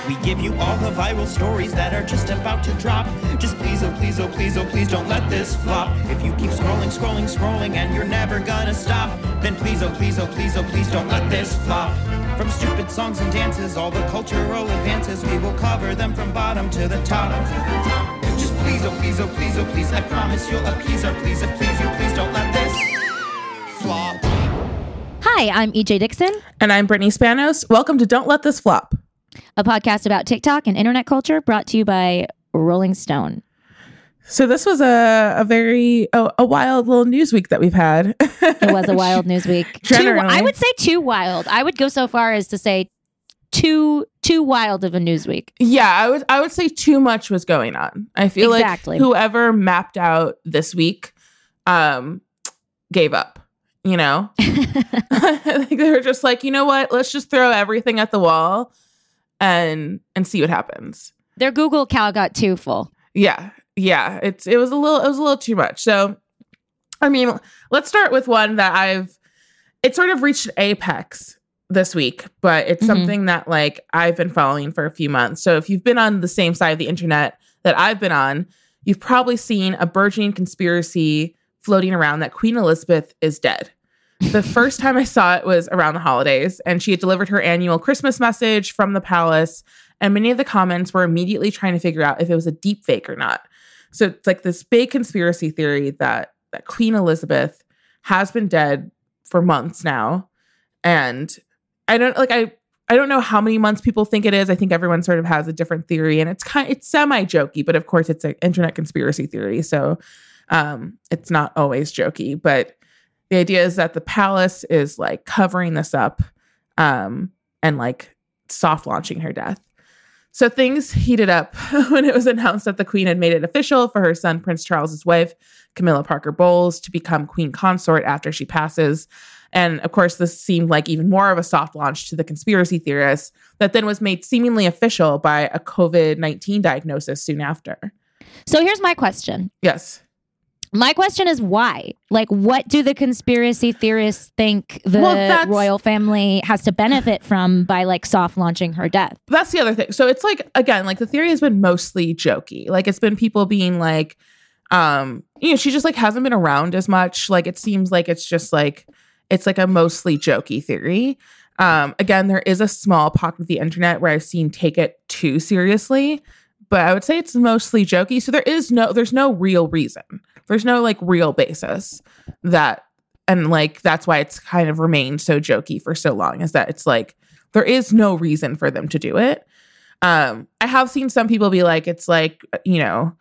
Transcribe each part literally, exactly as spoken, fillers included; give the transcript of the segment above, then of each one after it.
We give you all the viral stories that are just about to drop. Just please, oh please, oh please, oh please don't let this flop. If you keep scrolling, scrolling, scrolling and you're never gonna stop, then please, oh please, oh please, oh please don't let this flop. From stupid songs and dances, all the cultural advances, we will cover them from bottom to the top. Just please, oh please, oh please, oh please, I promise you'll appease our please, and please you, please don't let this flop. Hi, I'm E J Dixon. And I'm Brittany Spanos. Welcome to Don't Let This Flop, A podcast about TikTok and internet culture brought to you by Rolling Stone. So this was a, a very, a, a wild little news week that we've had. It was a wild news week. Too, I would say too wild. I would go so far as to say too, too wild of a news week. Yeah, I would, I would say too much was going on. I feel exactly. like whoever mapped out this week um, gave up. You know, I think they were just like, you know what? Let's just throw everything at the wall and and see what happens. Their Google cow got too full. Yeah, yeah. It's it was a little it was a little too much. So, I mean, let's start with one that I've. It sort of reached apex this week, but it's mm-hmm. something that like I've been following for a few months. So if you've been on the same side of the internet that I've been on, you've probably seen a burgeoning conspiracy floating around that Queen Elizabeth is dead. The first time I saw it was around the holidays, and she had delivered her annual Christmas message from the palace, and many of the comments were immediately trying to figure out if it was a deep fake or not. So it's like this big conspiracy theory that, that Queen Elizabeth has been dead for months now. And I don't like I I don't know how many months people think it is. I think everyone sort of has a different theory, and it's kind it's semi-jokey, but of course it's an internet conspiracy theory. So Um, it's not always jokey, but the idea is that the palace is like covering this up um, and like soft launching her death. So things heated up when it was announced that the Queen had made it official for her son, Prince Charles's wife, Camilla Parker Bowles, to become Queen Consort after she passes. And of course, this seemed like even more of a soft launch to the conspiracy theorists that then was made seemingly official by a covid nineteen diagnosis soon after. So here's my question. Yes. My question is why? Like, what do the conspiracy theorists think the well, royal family has to benefit from by like soft launching her death? That's the other thing. So it's like, again, like the theory has been mostly jokey. Like it's been people being like, um, you know, she just like hasn't been around as much. Like it seems like it's just like, it's like a mostly jokey theory. Um, again, there is a small pocket of the internet where I've seen take it too seriously, but I would say it's mostly jokey. So there is no, there's no real reason. There's no like real basis that, and like, that's why it's kind of remained so jokey for so long, is that it's like, there is no reason for them to do it. Um, I have seen some people be like, it's like, you know,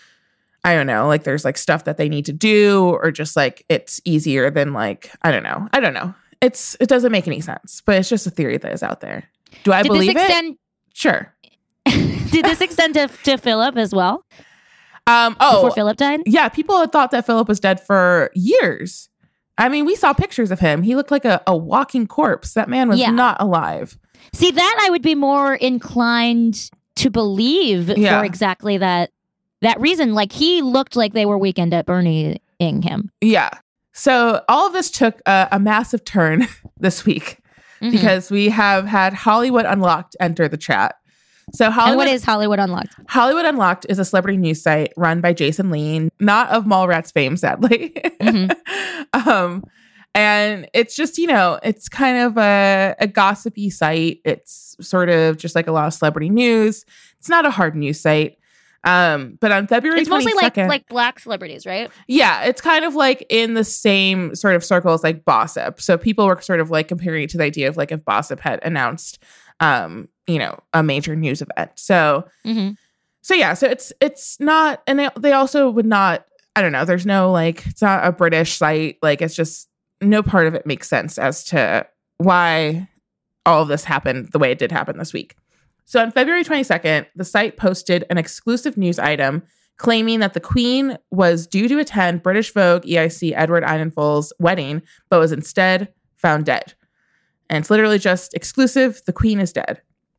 I don't know, like there's like stuff that they need to do, or just like, it's easier than like, I don't know. I don't know. It's, it doesn't make any sense, but it's just a theory that is out there. Do I Did believe this extend- it? Sure. Did this extend to, to Philip as well? Um, oh, before Philip died? Yeah, people had thought that Philip was dead for years. I mean, we saw pictures of him. He looked like a, a walking corpse. That man was yeah. not alive. See, that I would be more inclined to believe yeah. for exactly that that reason. Like, he looked like they were Weekend at Bernieing him. Yeah. So all of this took a, a massive turn this week mm-hmm. because we have had Hollywood Unlocked enter the chat. So Hollywood, and what is Hollywood Unlocked? Hollywood Unlocked is a celebrity news site run by Jason Lean, not of Mallrats fame, sadly. Mm-hmm. um, and it's just, you know, it's kind of a, a gossipy site. It's sort of just like a lot of celebrity news. It's not a hard news site. Um, but on February it's mostly like twenty-second, like black celebrities, right? Yeah, it's kind of like in the same sort of circle as like Bossip. So people were sort of like comparing it to the idea of like if Bossip had announced um, you know, a major news event. So, mm-hmm. so yeah, so it's, it's not, and they, they also would not, I don't know, there's no like, it's not a British site. Like it's just, no part of it makes sense as to why all of this happened the way it did happen this week. So on February twenty-second, the site posted an exclusive news item claiming that the Queen was due to attend British Vogue E I C Edward Eidenfold's wedding, but was instead found dead. And it's literally just exclusive. The Queen is dead.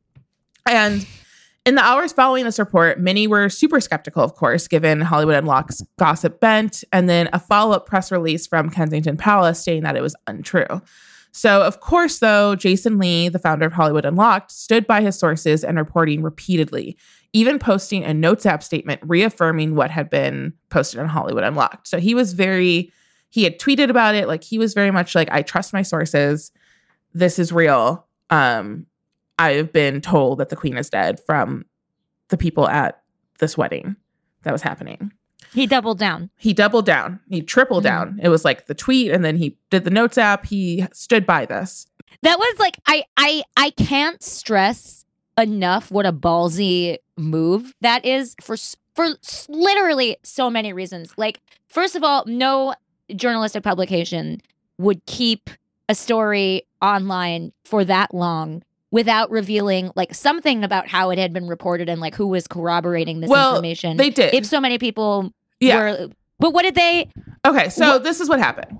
And in the hours following this report, many were super skeptical, of course, given Hollywood Unlocked's gossip bent, and then a follow-up press release from Kensington Palace stating that it was untrue. So, of course, though, Jason Lee, the founder of Hollywood Unlocked, stood by his sources and reporting repeatedly, even posting a Notes app statement reaffirming what had been posted on Hollywood Unlocked. So he was very, he had tweeted about it. Like, he was very much like, I trust my sources. This is real. Um, I've been told that the Queen is dead from the people at this wedding that was happening. He doubled down. He doubled down. He tripled mm-hmm. down. It was like the tweet, and then he did the Notes app. He stood by this. That was like, I I I can't stress enough what a ballsy move that is for for literally so many reasons. Like, first of all, no journalistic publication would keep a story online for that long without revealing like something about how it had been reported and like who was corroborating this well, information. They did. If so many people yeah. were, but what did they? Okay, so what, this is what happened.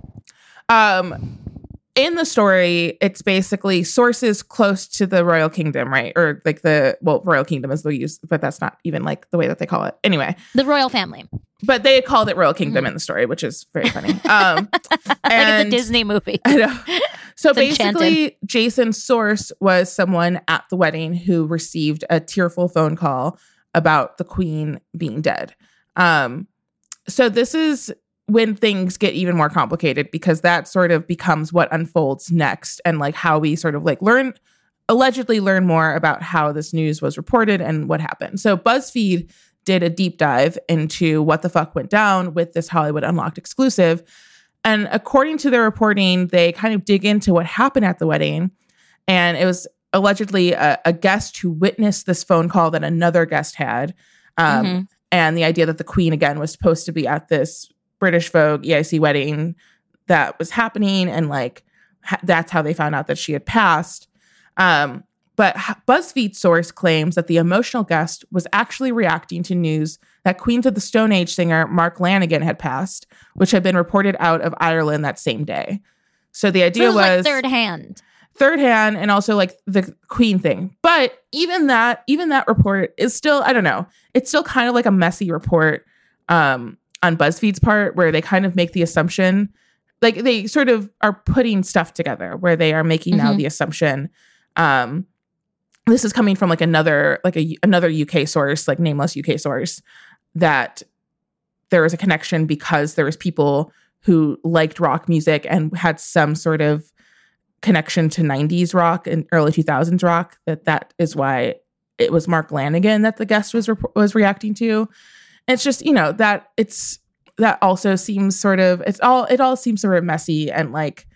Um, in the story, it's basically sources close to the Royal Kingdom, right? Or like the, well, Royal Kingdom is the use, but that's not even like the way that they call it. Anyway. The royal family. But they had called it Royal Kingdom mm. in the story, which is very funny. Um, like and, it's a Disney movie. I know. So It's basically, enchanted. Jason's source was someone at the wedding who received a tearful phone call about the Queen being dead. Um, so this is when things get even more complicated, because that sort of becomes what unfolds next, and like how we sort of like learn, allegedly learn more about how this news was reported and what happened. So BuzzFeed did a deep dive into what the fuck went down with this Hollywood Unlocked exclusive. And according to their reporting, they kind of dig into what happened at the wedding. And it was allegedly a, a guest who witnessed this phone call that another guest had. Um, mm-hmm. And the idea that the Queen, again, was supposed to be at this British Vogue E I C wedding that was happening. And like, ha- that's how they found out that she had passed. Um, but BuzzFeed source claims that the emotional guest was actually reacting to news that Queens of the Stone Age singer Mark Lanegan had passed, which had been reported out of Ireland that same day. So the idea so was, was like third hand, third hand, and also like the Queen thing. But even that, even that report is still, I don't know, it's still kind of like a messy report um, on BuzzFeed's part, where they kind of make the assumption, like they sort of are putting stuff together, where they are making mm-hmm. now the assumption. Um, this is coming from like another, like a another U K source, like nameless U K source, that there was a connection because there was people who liked rock music and had some sort of connection to nineties rock and early two thousands rock. That that is why it was Mark Lanegan that the guest was rep- was reacting to. And it's just, you know, that it's that also seems sort of it's all it all seems sort of messy and like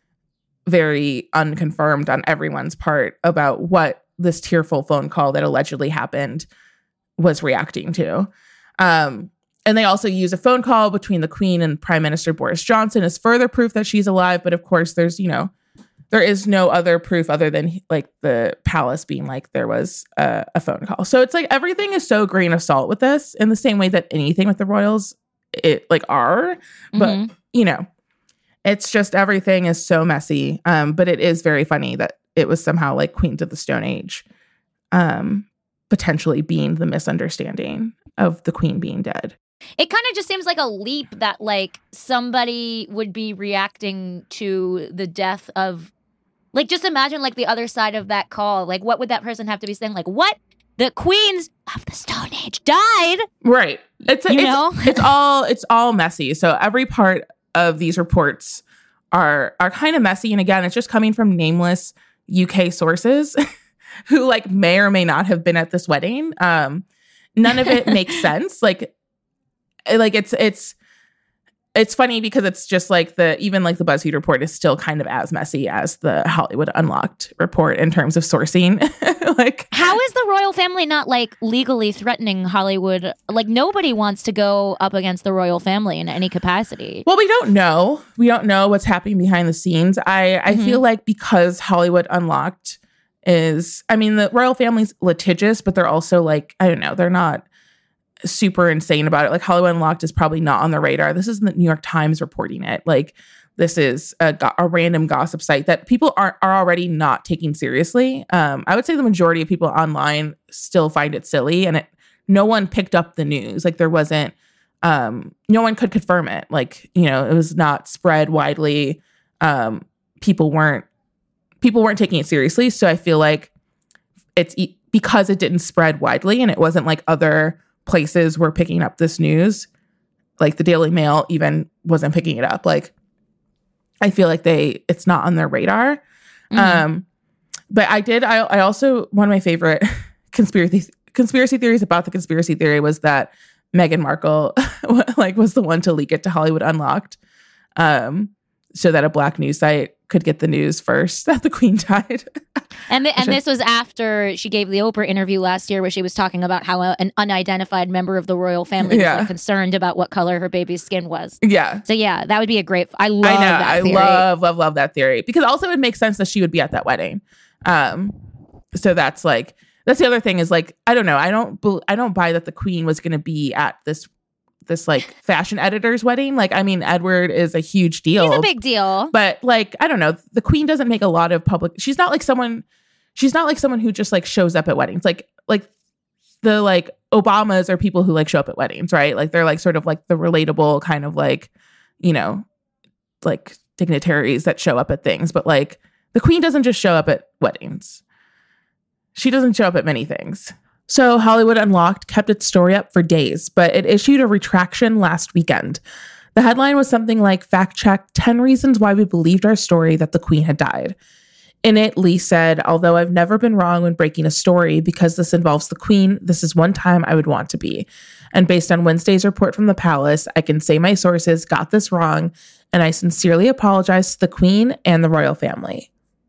very unconfirmed on everyone's part about what this tearful phone call that allegedly happened was reacting to. Um, and they also use a phone call between the Queen and Prime Minister Boris Johnson as further proof that she's alive. But of course, there's, you know, there is no other proof other than like the palace being like there was a, a phone call. So it's like everything is so grain of salt with this, in the same way that anything with the royals, it like are. But, mm-hmm. you know, it's just everything is so messy. Um, but it is very funny that it was somehow like Queens of the Stone Age um, potentially being the misunderstanding of the Queen being dead. It kind of just seems like a leap that like somebody would be reacting to the death of, like, just imagine like the other side of that call. Like, what would that person have to be saying? Like, what? The Queens of the Stone Age died? Right. It's, you it's, know? it's all it's all messy. So every part of these reports are are kind of messy. And again, it's just coming from nameless U K sources who like may or may not have been at this wedding. Um, none of it makes sense. Like, like it's it's it's funny because it's just like the even like the BuzzFeed report is still kind of as messy as the Hollywood Unlocked report in terms of sourcing. Like, how is the royal family not like legally threatening Hollywood? Like, nobody wants to go up against the royal family in any capacity. Well, we don't know. We don't know what's happening behind the scenes. I I mm-hmm. feel like because Hollywood Unlocked is, I mean, the royal family's litigious, but they're also like, I don't know, they're not super insane about it. Like, Hollywood Unlocked is probably not on the radar. This is the New York Times reporting it. Like, this is a, go- a random gossip site that people are are already not taking seriously. Um, I would say the majority of people online still find it silly, and it no one picked up the news. Like, there wasn't, um, no one could confirm it. Like, you know, it was not spread widely. Um, people weren't people weren't taking it seriously. So I feel like it's e- because it didn't spread widely and it wasn't like other places were picking up this news. Like the Daily Mail even wasn't picking it up. Like I feel like they, it's not on their radar. Mm-hmm. Um, but I did, I, I also, one of my favorite conspiracy conspiracy theories about the conspiracy theory was that Meghan Markle like was the one to leak it to Hollywood Unlocked, um, so that a Black news site could get the news first that the Queen died. And the, and this was after she gave the Oprah interview last year where she was talking about how a, an unidentified member of the royal family was Yeah. like, concerned about what color her baby's skin was. Yeah. So yeah, that would be a great, I love I know. that I theory. love, love, love that theory because also it makes sense that she would be at that wedding. Um, so that's like, that's the other thing is like, I don't know. I don't, bel- I don't buy that the Queen was going to be at this, this like fashion editor's wedding. Like, I mean, Edward is a huge deal. He's a big deal. But like, I don't know. The Queen doesn't make a lot of public. She's not like someone, she's not like someone who just like shows up at weddings. Like, like the like Obamas are people who like show up at weddings, right? Like they're like sort of like the relatable kind of like, you know, like dignitaries that show up at things. But like the Queen doesn't just show up at weddings. She doesn't show up at many things. So Hollywood Unlocked kept its story up for days, but it issued a retraction last weekend. The headline was something like, fact check, ten reasons why we believed our story that the Queen had died. In it, Lee said, although I've never been wrong when breaking a story because this involves the Queen, this is one time I would want to be. And based on Wednesday's report from the palace, I can say my sources got this wrong, and I sincerely apologize to the Queen and the royal family.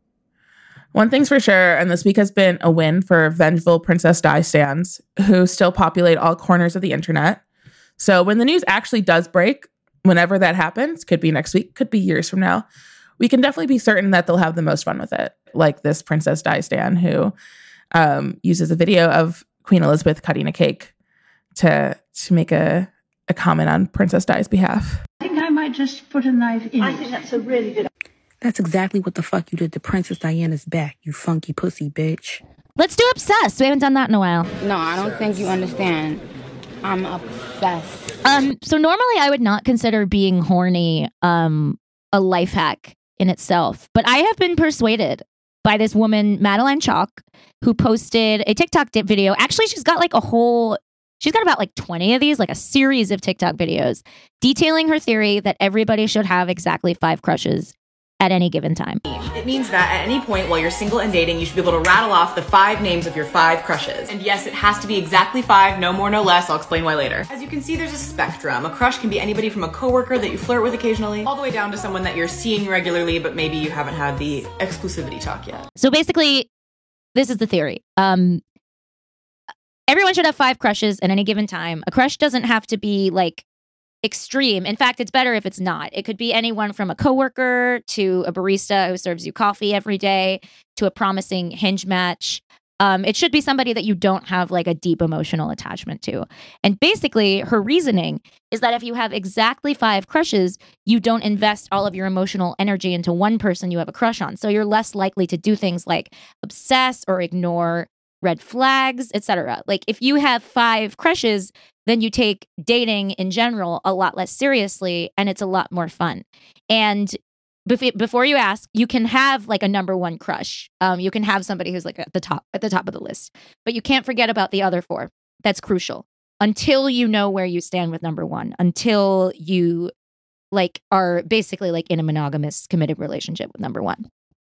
One thing's for sure, and this week has been a win for vengeful Princess Di stans who still populate all corners of the internet. So when the news actually does break, whenever that happens, could be next week, could be years from now, we can definitely be certain that they'll have the most fun with it. Like this Princess Di stan who um, uses a video of Queen Elizabeth cutting a cake to to make a, a comment on Princess Di's behalf. I think I might just put a knife in. I think that's a really good. That's exactly what the fuck you did to Princess Diana's back, you funky pussy bitch. Let's do Obsessed. We haven't done that in a while. No, I don't think you understand. I'm obsessed. Um, so normally I would not consider being horny um, a life hack in itself, but I have been persuaded by this woman, Madeline Chalk, who posted a TikTok dip video. Actually, she's got like a whole, she's got about like twenty of these, like a series of TikTok videos detailing her theory that everybody should have exactly five crushes at any given time. It means that at any point while you're single and dating, you should be able to rattle off the five names of your five crushes. And yes, it has to be exactly five, no more, no less. I'll explain why later. As you can see, there's a spectrum. A crush can be anybody from a coworker that you flirt with occasionally, all the way down to someone that you're seeing regularly, but maybe you haven't had the exclusivity talk yet. So basically, this is the theory. Um, everyone should have five crushes at any given time. A crush doesn't have to be like extreme. In fact, it's better if it's not. It could be anyone from a coworker to a barista who serves you coffee every day to a promising Hinge match. Um, it should be somebody that you don't have like a deep emotional attachment to. And basically, her reasoning is that if you have exactly five crushes, you don't invest all of your emotional energy into one person you have a crush on. So you're less likely to do things like obsess or ignore red flags, et cetera. Like if you have five crushes, then you take dating in general a lot less seriously and it's a lot more fun. And bef- before you ask, you can have like a number one crush. Um, you can have somebody who's like at the top, at the top of the list, but you can't forget about the other four. That's crucial until you know where you stand with number one, until you like are basically like in a monogamous committed relationship with number one.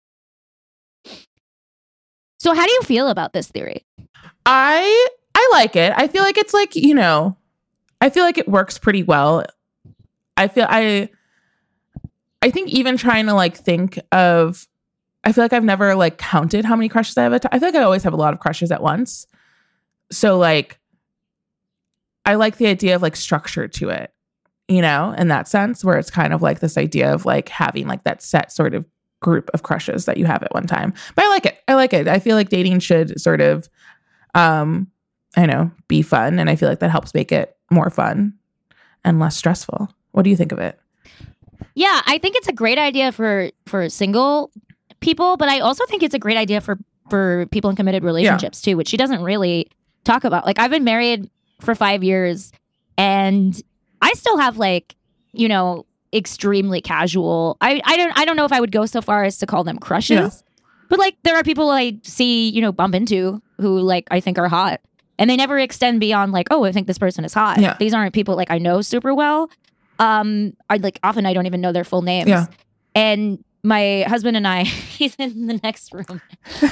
So how do you feel about this theory? I I like it. I feel like it's like, you know, I feel like it works pretty well. I feel I I think even trying to like think of I feel like I've never like counted how many crushes I have at a time. I feel like I always have a lot of crushes at once. So like I like the idea of like structure to it, you know, in that sense where it's kind of like this idea of like having like that set sort of group of crushes that you have at one time. But I like it. I like it. I feel like dating should sort of, um, I know, be fun. And I feel like that helps make it more fun and less stressful. What do you think of it? Yeah, I think it's a great idea for, for single people, but I also think it's a great idea for, for people in committed relationships yeah. too, which she doesn't really talk about. Like I've been married for five years and I still have like, you know, extremely casual. I, I don't I don't know if I would go so far as to call them crushes. Yeah. But like there are people I see, you know, bump into who like I think are hot. And they never extend beyond like, oh, I think this person is hot. Yeah. These aren't people like I know super well. Um, I like often I don't even know their full names. Yeah. And my husband and I, he's in the next room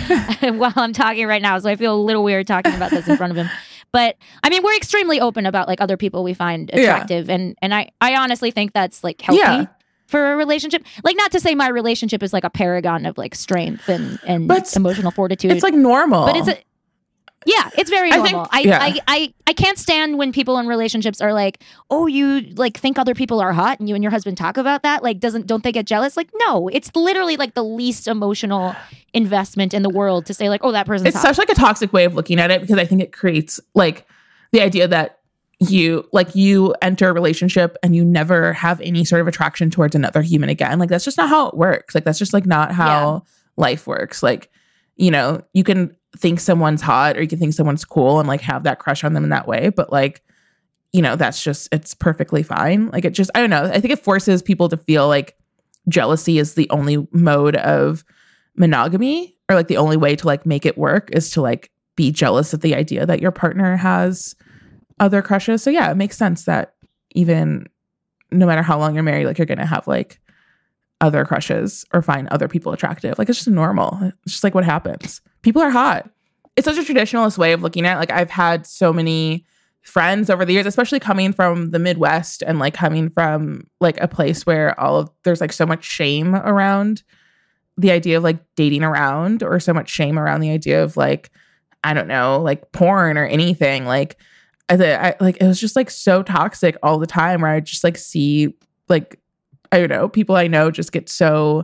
while I'm talking right now, so I feel a little weird talking about this in front of him. But I mean, we're extremely open about like other people we find attractive, yeah. and and I I honestly think that's like healthy. Yeah. For a relationship, like not to say my relationship is like a paragon of like strength and and but emotional fortitude. It's like normal, but it's a yeah, it's very normal. I, think, yeah. I, I I I can't stand when people in relationships are like, oh, you like think other people are hot, and you and your husband talk about that. Like, doesn't don't they get jealous? Like, no, it's literally like the least emotional investment in the world to say like, oh, that person's it's hot. Such like a toxic way of looking at it, because I think it creates like the idea that you like you enter a relationship and you never have any sort of attraction towards another human again. Like that's just not how it works. Like that's just like not how yeah. life works. Like, you know, you can think someone's hot or you can think someone's cool and like have that crush on them in that way, but like, you know, that's just, it's perfectly fine. Like it just, I don't know, I think it forces people to feel like jealousy is the only mode of monogamy, or like the only way to like make it work is to like be jealous of the idea that your partner has other crushes. So yeah, it makes sense that even no matter how long you're married, like you're gonna have like other crushes or find other people attractive. Like it's just normal. It's just like what happens. People are hot. It's such a traditionalist way of looking at it. Like I've had so many friends over the years, especially coming from the Midwest and like coming from like a place where all of there's like so much shame around the idea of like dating around, or so much shame around the idea of like, I don't know, like porn or anything. Like I, I like it was just like so toxic all the time, where I just like see like I don't know, people I know just get so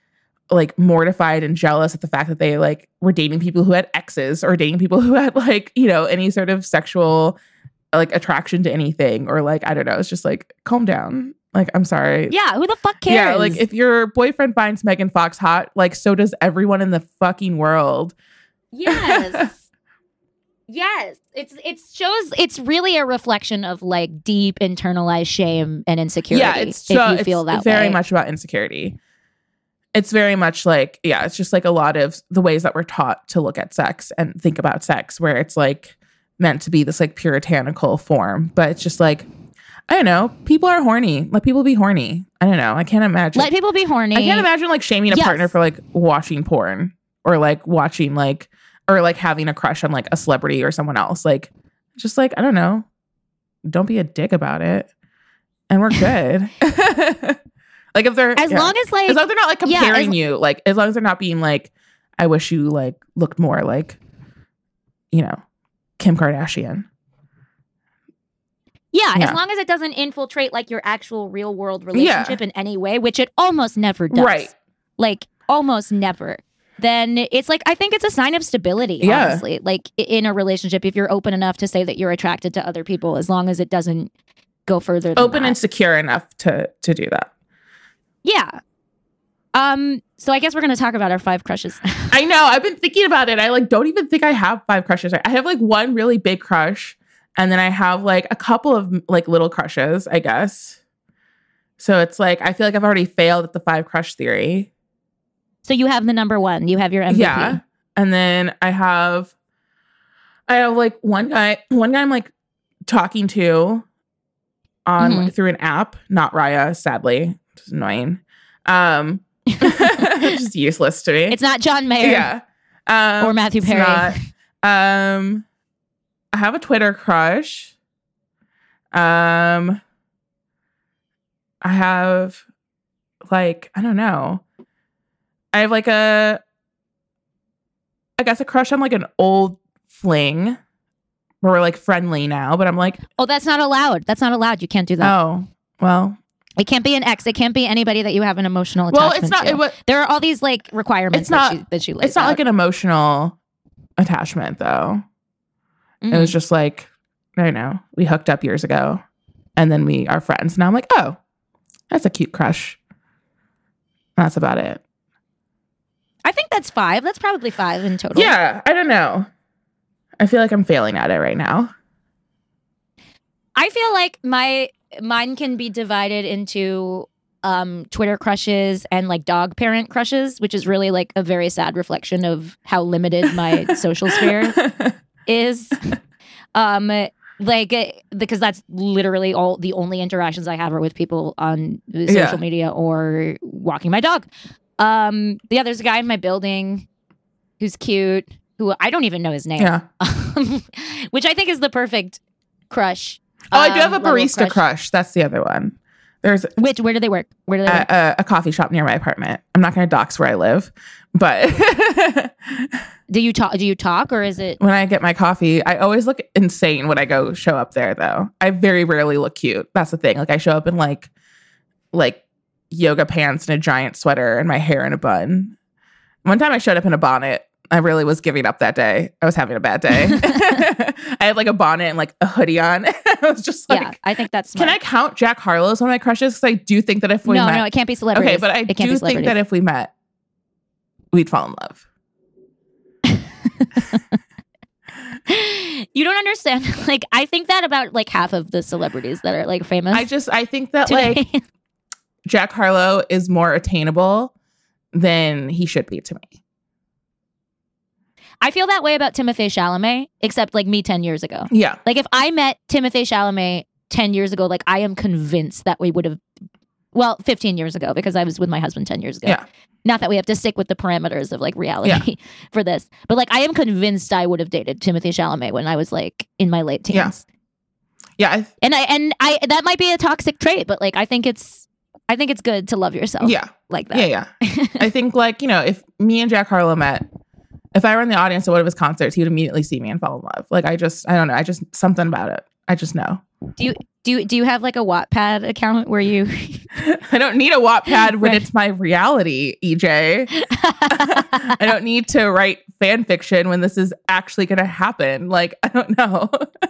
like mortified and jealous at the fact that they like were dating people who had exes, or dating people who had like, you know, any sort of sexual like attraction to anything, or like I don't know, it's just like calm down. Like I'm sorry. Yeah, who the fuck cares? Yeah, like if your boyfriend finds Megan Fox hot, like so does everyone in the fucking world. Yes. Yes, it's it shows it's really a reflection of like deep internalized shame and insecurity. Yeah, it's if so, you feel it's that very way. much about insecurity. It's very much like, yeah, it's just like a lot of the ways that we're taught to look at sex and think about sex, where it's like meant to be this like puritanical form, but it's just like, I don't know, people are horny. Let people be horny. I don't know. I can't imagine. Let people be horny. I can't imagine like shaming a yes. partner for like watching porn, or like watching like or like having a crush on like a celebrity or someone else. Like, just like, I don't know, don't be a dick about it, and we're good. Like if they're as yeah. long as like as long as they're not like comparing yeah, as, you, like as long as they're not being like, I wish you like looked more like, you know, Kim Kardashian. Yeah, yeah, as long as it doesn't infiltrate like your actual real world relationship yeah. in any way, which it almost never does. Right. Like almost never. Then it's like, I think it's a sign of stability, yeah. honestly. Like in a relationship, if you're open enough to say that you're attracted to other people, as long as it doesn't go further than open that. and secure enough to to do that. Yeah. Um. So I guess we're going to talk about our five crushes. I know. I've been thinking about it. I like don't even think I have five crushes. I have like one really big crush, and then I have like a couple of like little crushes, I guess. So it's like, I feel like I've already failed at the five crush theory. So you have the number one. You have your M V P. Yeah. And then I have, I have like one guy, one guy I'm like talking to on mm-hmm. through an app, not Raya, sadly. Which is annoying. Um, just useless to me. It's not John Mayer. Yeah. Um, or Matthew Perry. Not, um, I have a Twitter crush. Um, I have like, I don't know. I have like a, I guess a crush on like an old fling where we're like friendly now, but I'm like, oh, that's not allowed. That's not allowed. You can't do that. Oh, well, it can't be an ex. It can't be anybody that you have an emotional attachment well, it's not, to. it, what, there are all these like requirements it's not, that you, that you laid It's not out. like an emotional attachment though. Mm-hmm. It was just like, I don't know, we hooked up years ago and then we are friends. Now I'm like, oh, that's a cute crush. That's about it. I think that's five. That's probably five in total. Yeah, I don't know. I feel like I'm failing at it right now. I feel like my mine can be divided into um, Twitter crushes and like dog parent crushes, which is really like a very sad reflection of how limited my social sphere is. Um, like uh, because that's literally all the only interactions I have are with people on social Yeah. media or walking my dog. Um, yeah, there's a guy in my building who's cute, who I don't even know his name. Yeah. Which I think is the perfect crush. Oh, I do have a um, level barista crush. crush. That's the other one. There's Which, where do they work? Where do they work? a, a, a coffee shop near my apartment. I'm not going to dox where I live, but Do you talk? Do you talk, or is it? when I get my coffee, I always look insane when I go show up there, though. I very rarely look cute. That's the thing. Like I show up in like, like yoga pants and a giant sweater and my hair in a bun. One time I showed up in a bonnet. I really was giving up that day. I was having a bad day. I had like a bonnet and like a hoodie on. I was just like, Yeah, I think that's. Smart. can I count Jack Harlow as one of my crushes? Because I do think that if we no, met, no, it can't be celebrities. okay, but I it can't be do think celebrities. that if we met, we'd fall in love. You don't understand. Like, I think that about like half of the celebrities that are like famous. I just I think that today. like Jack Harlow is more attainable than he should be to me. I feel that way about Timothée Chalamet, except like me ten years ago. Yeah. Like if I met Timothée Chalamet ten years ago, like I am convinced that we would have, well, fifteen years ago, because I was with my husband ten years ago. Yeah. Not that we have to stick with the parameters of like reality Yeah. for this, but like I am convinced I would have dated Timothée Chalamet when I was like in my late teens. Yeah. Yeah. I, And I and I that might be a toxic trait, but like I think it's I think it's good to love yourself. yeah. Like that. Yeah. Yeah. I think like, you know, if me and Jack Harlow met, if I were in the audience at one of his concerts, he would immediately see me and fall in love. Like I just, I don't know. I just, something about it. I just know. Do you do you do you have like a Wattpad account where you I don't need a Wattpad when Right. it's my reality, E J. I don't need to write fan fiction when this is actually going to happen. Like, I don't know.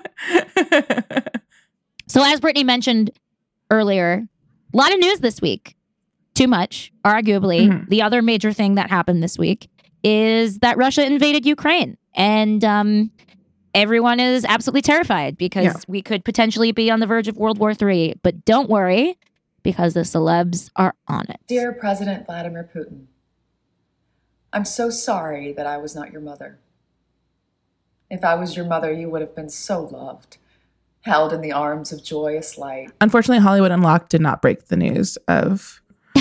So as Brittany mentioned earlier, a lot of news this week. Too much, arguably. Mhm. The other major thing that happened this week is that Russia invaded Ukraine. And um, everyone is absolutely terrified because Yeah. we could potentially be on the verge of World War Three. But don't worry, because the celebs are on it. Dear President Vladimir Putin, I'm so sorry that I was not your mother. If I was your mother, you would have been so loved, held in the arms of joyous light. Unfortunately, Hollywood Unlocked did not break the news of.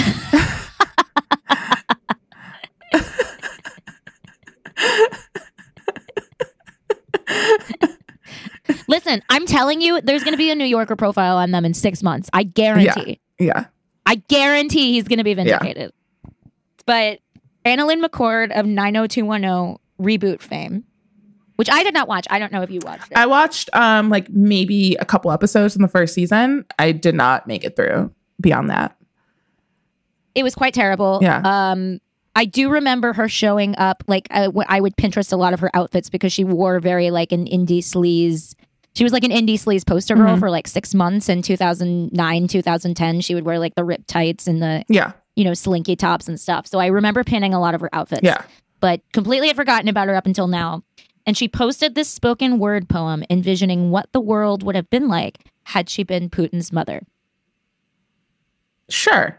Listen, I'm telling you, there's going to be a New Yorker profile on them in six months. I guarantee. Yeah. I guarantee he's going to be vindicated. But Annalyn McCord of nine oh two one oh reboot fame, which I did not watch. I don't know if you watched it. I watched um like maybe a couple episodes in the first season. I did not make it through beyond that. It was quite terrible. Yeah. Um, I do remember her showing up. Like I, w- I would Pinterest a lot of her outfits because she wore very like an indie sleaze. She was like an indie sleaze poster girl Mhm. for like six months in two thousand nine, two thousand ten. She would wear like the ripped tights and the, Yeah. you know, slinky tops and stuff. So I remember pinning a lot of her outfits. Yeah. But completely had forgotten about her up until now. And she posted this spoken word poem envisioning what the world would have been like had she been Putin's mother. Sure.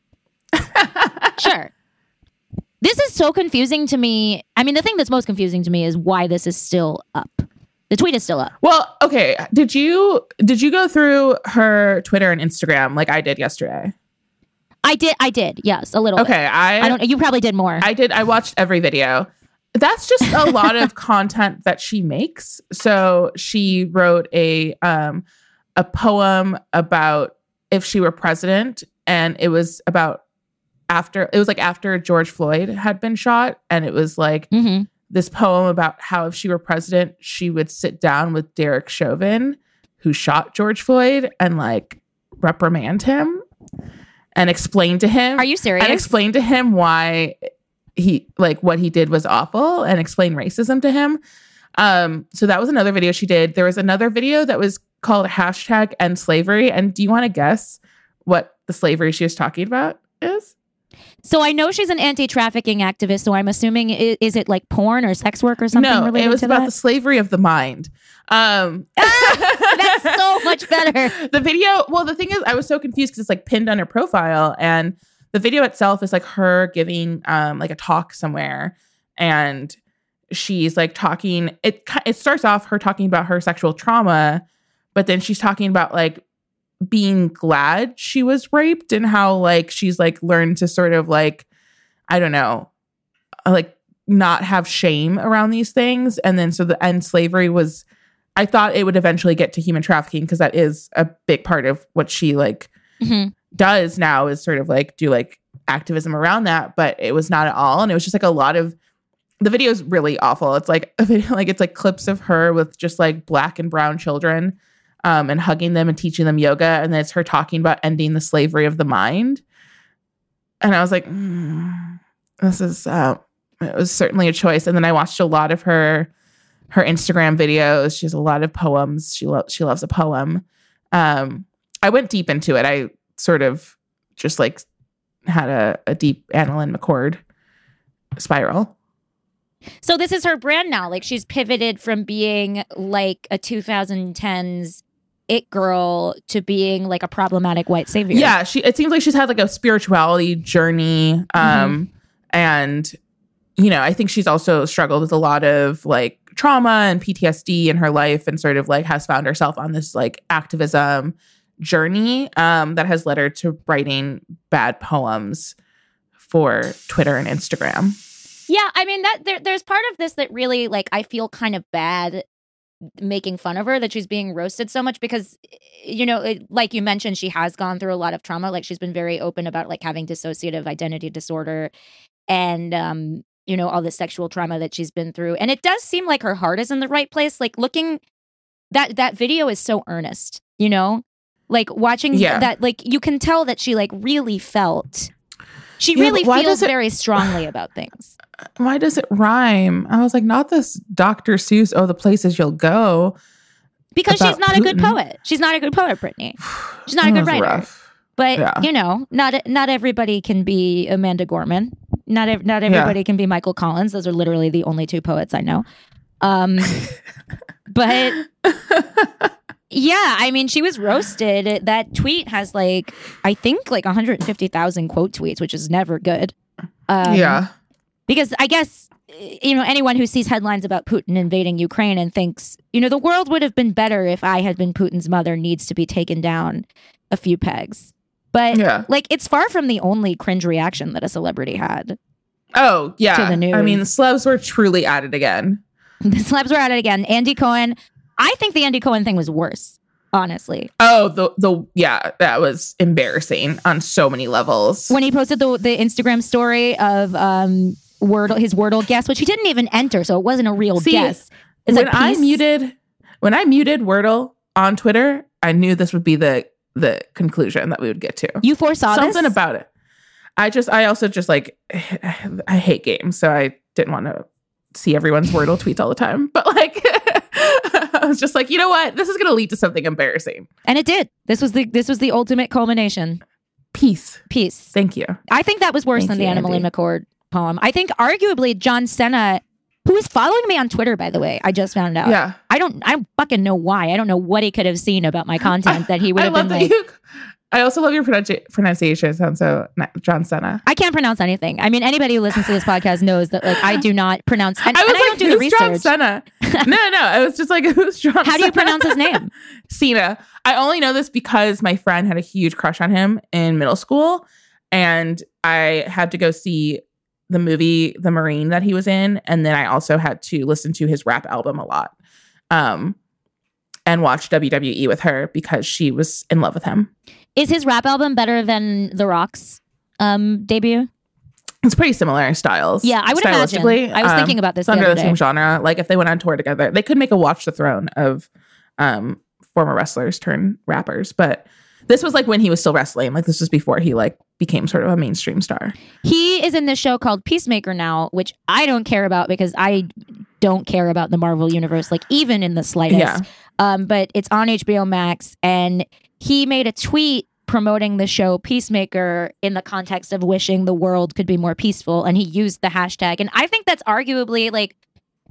Sure. This is so confusing to me. I mean, the thing that's most confusing to me is why this is still up. The tweet is still up. Well, okay. Did you did you go through her Twitter and Instagram like I did yesterday? I did. I did. Yes, a little. Okay, bit. I I don't. You probably did more. I did. I watched every video. That's just a lot of content that she makes. So she wrote a um a poem about if she were president, and it was about after it was like after George Floyd had been shot, and it was like mm-hmm. this poem about how if she were president, she would sit down with Derek Chauvin, who shot George Floyd, and like reprimand him and explain to him. Are you serious? And explain to him why he like what he did was awful and explain racism to him. Um, so that was another video she did. There was another video that was called hashtag end slavery. And do you want to guess what the slavery she was talking about is? So I know she's an anti-trafficking activist. So I'm assuming is, is it like porn or sex work or something No, related it was to about that? the slavery of the mind. Um, That's so much better. The video, well, the thing is, I was so confused because it's like pinned on her profile, and the video itself is like her giving um like a talk somewhere, and she's like talking. It it starts off her talking about her sexual trauma, but then she's talking about like being glad she was raped and how like she's like learned to sort of like, I don't know, like not have shame around these things. And then so the end slavery was, I thought it would eventually get to human trafficking because that is a big part of what she like mm-hmm. does now is sort of like do like activism around that, but it was not at all. And it was just like a lot of, the video is really awful. It's like a video, like it's like clips of her with just like black and brown children um, and hugging them and teaching them yoga. And then it's her talking about ending the slavery of the mind. And I was like, mm, this is, uh, it was certainly a choice. And then I watched a lot of her her Instagram videos. She has a lot of poems. She loves she loves a poem. Um, I went deep into it. I sort of just like had a, a deep Annalyn McCord spiral. So this is her brand now. Like she's pivoted from being like a two thousand tens it girl to being like a problematic white savior. Yeah, she. It seems like she's had like a spirituality journey. Um, mm-hmm. And, you know, I think she's also struggled with a lot of like trauma and P T S D in her life and sort of like has found herself on this like activism journey um, that has led her to writing bad poems for Twitter and Instagram. Yeah, I mean, that there, there's part of this that really like I feel kind of bad making fun of her, that she's being roasted so much because, you know, it, like you mentioned, she has gone through a lot of trauma. Like she's been very open about like having dissociative identity disorder and, um, you know, all the sexual trauma that she's been through. And it does seem like her heart is in the right place. Like looking, that that video is so earnest, you know, like watching yeah. that, like you can tell that she like really felt, she yeah, really feels it, very strongly about things. Why does it rhyme? I was like, not this Doctor Seuss, oh, the places you'll go. Because she's not Putin. a good poet. She's not a good poet, Brittany. She's not a good writer. Rough. But, yeah. you know, not not everybody can be Amanda Gorman. Not ev- not everybody yeah. can be Michael Collins. Those are literally the only two poets I know. Um, but, yeah, I mean, she was roasted. That tweet has, like, I think, like one hundred fifty thousand quote tweets, which is never good. Um, yeah. Because I guess, you know, anyone who sees headlines about Putin invading Ukraine and thinks, you know, the world would have been better if I had been Putin's mother needs to be taken down a few pegs. But, yeah. like, it's far from the only cringe reaction that a celebrity had. Oh, yeah. To the news. I mean, the celebs were truly at it again. The celebs were at it again. Andy Cohen. I think the Andy Cohen thing was worse, honestly. Oh, the, the yeah, that was embarrassing on so many levels. When he posted the, the Instagram story of um, Wordle, his Wordle guess, which he didn't even enter, so it wasn't a real See, guess. It's when like I muted, when I muted Wordle on Twitter, I knew this would be the the conclusion that we would get to. You foresaw something this? about it. I just, I also just like, I hate games, so I didn't want to see everyone's Wordle tweets all the time. But like, I was just like, you know what? This is going to lead to something embarrassing, and it did. This was the this was the ultimate culmination. Peace, peace. Thank you. I think that was worse Thank than you, the Annalyn McCord poem. I think arguably John Cena, who is following me on Twitter, by the way, I just found out. Yeah. I don't, I don't fucking know why. I don't know what he could have seen about my content that he would I have love been that like. You, I also love your pronunci- pronunciation. It sounds so John Cena. I can't pronounce anything. I mean, anybody who listens to this podcast knows that like I do not pronounce. And I was and like, I don't do the research. John Cena? no, no, I was just like, who's John? How Cena? do you pronounce his name? Cena. I only know this because my friend had a huge crush on him in middle school, and I had to go see the movie The Marine that he was in, and then I also had to listen to his rap album a lot, um, and watch W W E with her because she was in love with him. Is his rap album better than The Rock's um, debut? It's pretty similar styles. Yeah, I would imagine. I was um, thinking about this it's under the, the other same day. genre. Like if they went on tour together, they could make a Watch the Throne of um, former wrestlers turn rappers. But this was like when he was still wrestling. Like this was before he like became sort of a mainstream star. He is in this show called Peacemaker now, which I don't care about because I don't care about the Marvel universe, like even in the slightest. Yeah. Um, but it's on H B O Max, and he made a tweet promoting the show Peacemaker in the context of wishing the world could be more peaceful, and he used the hashtag. And I think that's arguably like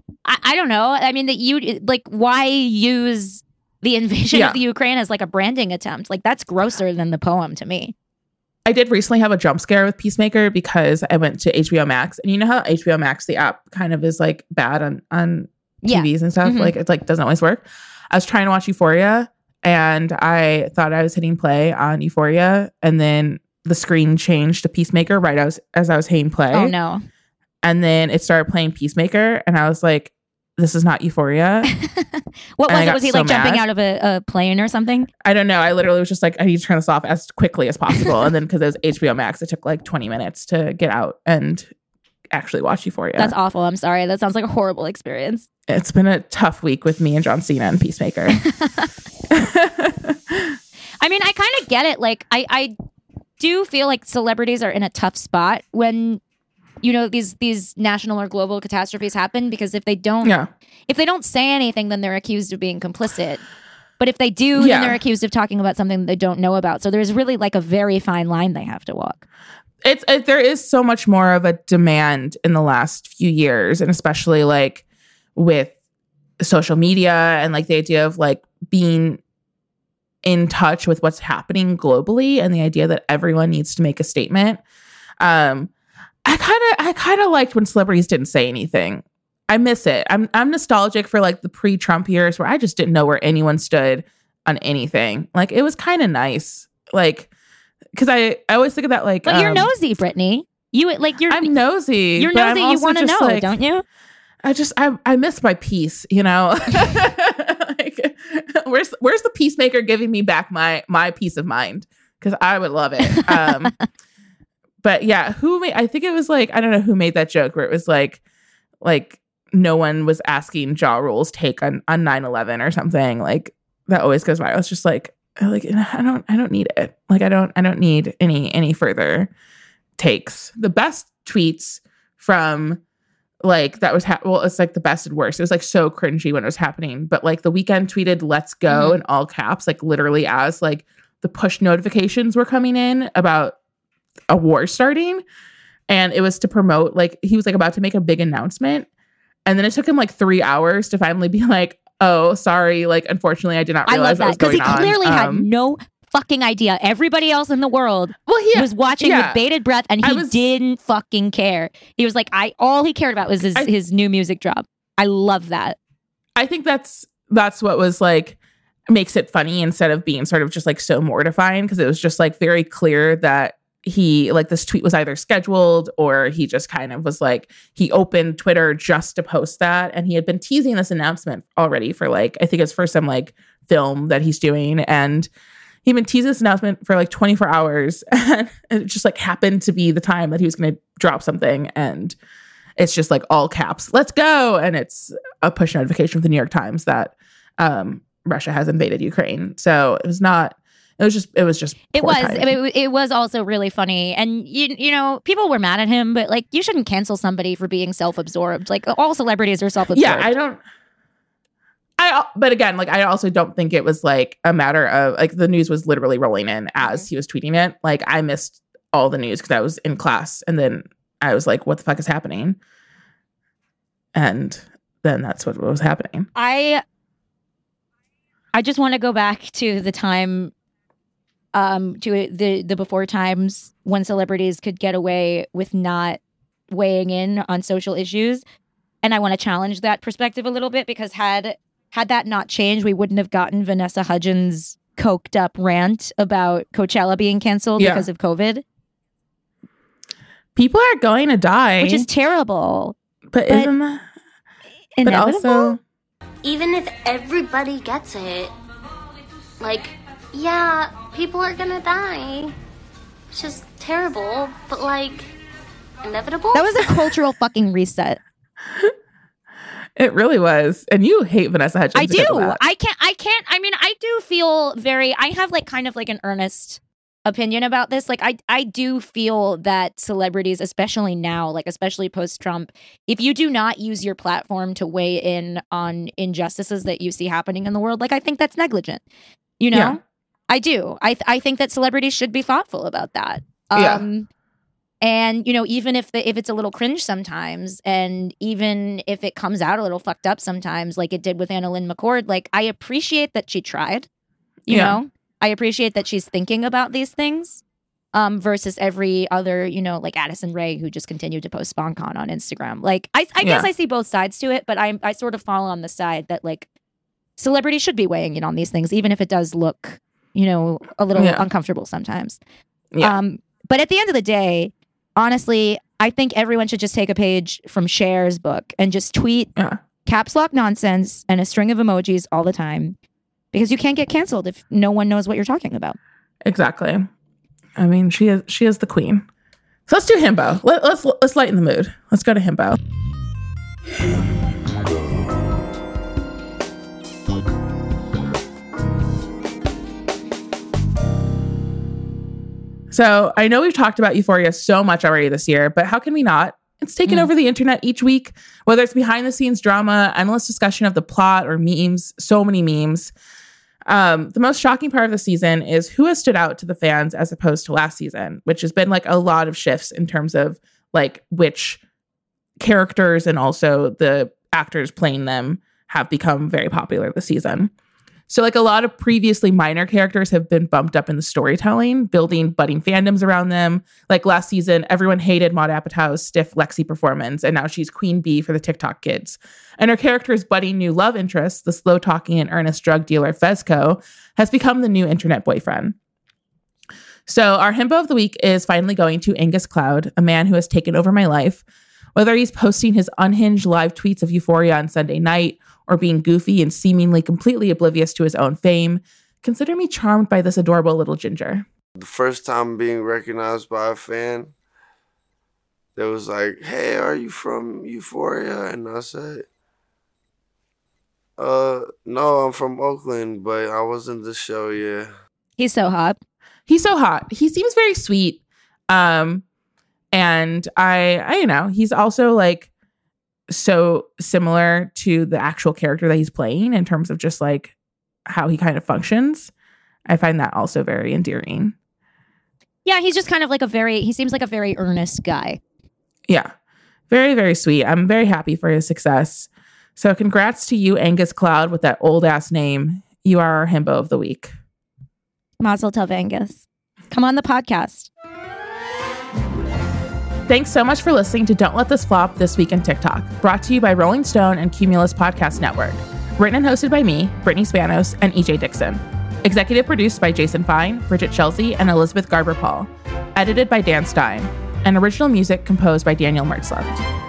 I, I don't know. I mean, that you like, why use the invasion Yeah. of the Ukraine as like a branding attempt? Like, that's grosser than the poem to me. I did recently have a jump scare with Peacemaker because I went to H B O Max, and you know how H B O Max, the app, kind of is like bad on on Yeah. T Vs and stuff. Mhm. Like it's like doesn't always work. I was trying to watch Euphoria, and I thought I was hitting play on Euphoria, and then the screen changed to Peacemaker right as as I was hitting play. Oh no. And then it started playing Peacemaker, and I was like, "This is not Euphoria." What And I was it? got Was he so like jumping mad. out of a, a plane or something? I don't know. I literally was just like, I need to turn this off as quickly as possible. And then because it was H B O Max, it took like twenty minutes to get out and actually watch Euphoria. That's awful. I'm sorry. That sounds like a horrible experience. It's been a tough week with me and John Cena and Peacemaker. I mean, I kind of get it. Like, I, I do feel like celebrities are in a tough spot when, you know, these these national or global catastrophes happen, because if they don't, Yeah. if they don't say anything, then they're accused of being complicit. But if they do, Yeah. then they're accused of talking about something that they don't know about. So there's really like a very fine line they have to walk. It's it, there is so much more of a demand in the last few years, and especially like with social media and like the idea of like being in touch with what's happening globally, and the idea that everyone needs to make a statement. Um, I kind of I kind of liked when celebrities didn't say anything. I miss it. I'm I'm nostalgic for like the pre-Trump years where I just didn't know where anyone stood on anything. Like it was kind of nice. Like because I, I always think of that like But you're um, nosy, Brittany. You like you're I'm nosy. you're but I'm nosy. You also want to just, know, like, don't you? I just I I miss my peace, you know. Like, where's where's the Peacemaker giving me back my my peace of mind? Because I would love it. Um, but yeah, who made? I think it was like I don't know who made that joke where it was like like no one was asking Ja Rule's take on on nine eleven or something. Like that always goes by. I was just like like I don't I don't need it. Like I don't I don't need any any further takes. The best tweets from like that was ha- well it's like the best and worst. It was like so cringy when it was happening, but like The Weeknd tweeted "Let's go" Mhm. in all caps, like literally as like the push notifications were coming in about a war starting, and it was to promote like he was like about to make a big announcement, and then it took him like three hours to finally be like, "Oh, sorry, like unfortunately I did not I realize love that that was because he going clearly on." had Um, no fucking idea. Everybody else in the world well, he was watching yeah. with bated breath, and I he was- didn't fucking care. He was like, I all he cared about was his I- his new music drop. I love that. I think that's that's what was like makes it funny instead of being sort of just like so mortifying, because it was just like very clear that he like this tweet was either scheduled or he just kind of was like he opened Twitter just to post that, and he had been teasing this announcement already for like I think it's for some like film that he's doing, and he'd been teasing this announcement for like twenty-four hours, and it just like happened to be the time that he was going to drop something, and it's just like all caps, "Let's go," and it's a push notification from the New York Times that um, Russia has invaded Ukraine. So it was not. It was just. It was just. It poor was. timing. It, it was also really funny, and you you know people were mad at him, but like you shouldn't cancel somebody for being self absorbed. Like all celebrities are self absorbed. Yeah, I don't. I but again, like I also don't think it was like a matter of like the news was literally rolling in as he was tweeting it. Like I missed all the news because I was in class, and then I was like, "What the fuck is happening?" And then that's what was happening. I I just want to go back to the time, um, to the the before times when celebrities could get away with not weighing in on social issues, and I want to challenge that perspective a little bit, because had had that not changed, we wouldn't have gotten Vanessa Hudgens' coked up rant about Coachella being canceled Yeah. because of COVID, People are going to die, which is terrible. but, but isn't that? But Inevitable. also, Even if everybody gets it, like, yeah, people are gonna die. It's just terrible, but like, inevitable? That was a cultural fucking reset. it really was. And you hate Vanessa Hudgens. I because of do. that. I can't. I can't. I mean, I do feel very. I have like kind of like an earnest opinion about this. Like, I I do feel that celebrities, especially now, like especially post Trump, if you do not use your platform to weigh in on injustices that you see happening in the world, like I think that's negligent. You know, Yeah. I do. I th- I think that celebrities should be thoughtful about that. Um, Yeah. And, you know, even if the, if it's a little cringe sometimes, and even if it comes out a little fucked up sometimes, like it did with Annalyn McCord, like I appreciate that she tried, you Yeah. know, I appreciate that she's thinking about these things. Um, versus every other, you know, like Addison Rae, who just continued to post SpawnCon on Instagram. Like, I, I guess Yeah. I see both sides to it, but I, I sort of fall on the side that, like, celebrity should be weighing in on these things, even if it does look, you know, a little Yeah. uncomfortable sometimes. Yeah. Um, but at the end of the day, honestly, I think everyone should just take a page from Cher's book and just tweet Yeah. caps lock nonsense and a string of emojis all the time, because you can't get canceled if no one knows what you're talking about. Exactly. I mean, she is she is the queen. So let's do himbo. Let, let's let's lighten the mood. Let's go to himbo. So I know we've talked about Euphoria so much already this year, but how can we not? It's taken Mm. over the internet each week, whether it's behind the scenes drama, endless discussion of the plot, or memes, so many memes. Um, the most shocking part of the season is who has stood out to the fans as opposed to last season, which has been like a lot of shifts in terms of like which characters and also the actors playing them have become very popular this season. So like a lot of previously minor characters have been bumped up in the storytelling, building budding fandoms around them. Like last season, everyone hated Maude Apatow's stiff Lexi performance, and now she's Queen Bee for the TikTok kids. And her character's budding new love interest, the slow-talking and earnest drug dealer Fezco, has become the new internet boyfriend. So our himbo of the week is finally going to Angus Cloud, a man who has taken over my life. Whether he's posting his unhinged live tweets of Euphoria on Sunday night, or being goofy and seemingly completely oblivious to his own fame, consider me charmed by this adorable little ginger. The first time being recognized by a fan, they was like, "Hey, are you from Euphoria?" And I said, uh, no, I'm from Oakland, but I was in the show, yeah. He's so hot. He's so hot. He seems very sweet. Um, and I, I, you know, he's also like, so similar to the actual character that he's playing in terms of just like how he kind of functions. I find that also very endearing. Yeah, he's just kind of like a very, he seems like a very earnest guy. Yeah. Very, very sweet. I'm very happy for his success. So congrats to you, Angus Cloud, with that old ass name. You are our himbo of the week. Mazel tov, Angus. Come on the podcast. Thanks so much for listening to Don't Let This Flop This Week in TikTok, brought to you by Rolling Stone and Cumulus Podcast Network. Written and hosted by me, Brittany Spanos, and E J Dixon. Executive produced by Jason Fine, Bridget Chelsea, and Elizabeth Garber-Paul. Edited by Dan Stein. And original music composed by Daniel Mertzleft.